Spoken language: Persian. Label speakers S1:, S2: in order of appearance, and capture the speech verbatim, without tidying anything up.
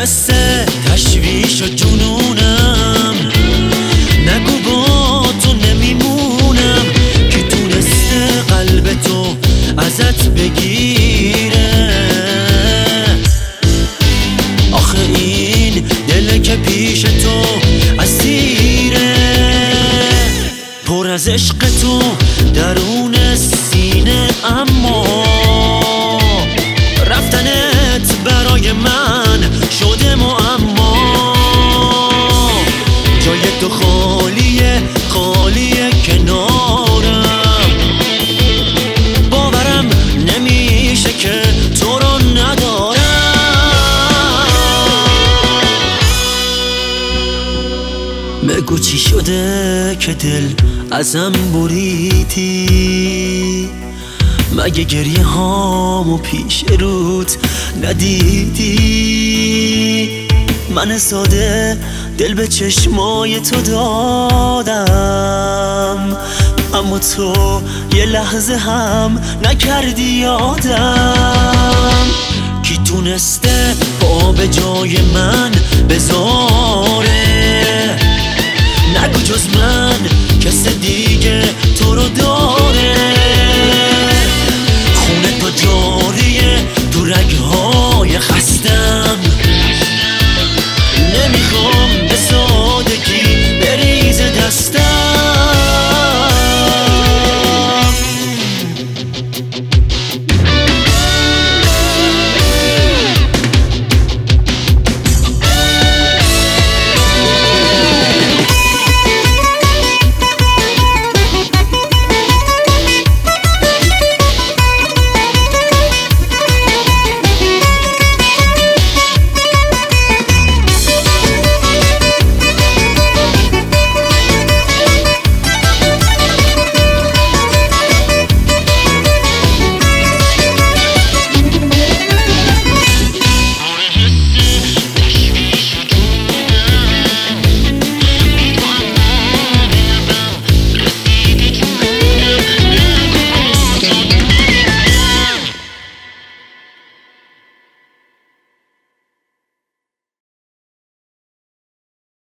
S1: دسته تشویش و جنونم، نگو با تو نمیمونم. کی تونسته قلب تو ازت بگیره؟ آخه این دل که پیش تو اسیره، پر از عشق تو درون سینه، اما رفتنت برای من شده معما. جای تو خالیه خالیه کنارم، باورم نمیشه که تو رو ندارم. بگو چی شده که دل ازم بریدی؟ مگه گریه هامو پیش روت ندیدی؟ من ساده دل به چشمای تو دادم، اما تو یه لحظه هم نکردی یادم. کی تونسته پا به جای من بذاره؟ نگو جز من کس دیگه تو رو داره. خونه تو جاریه تو رگ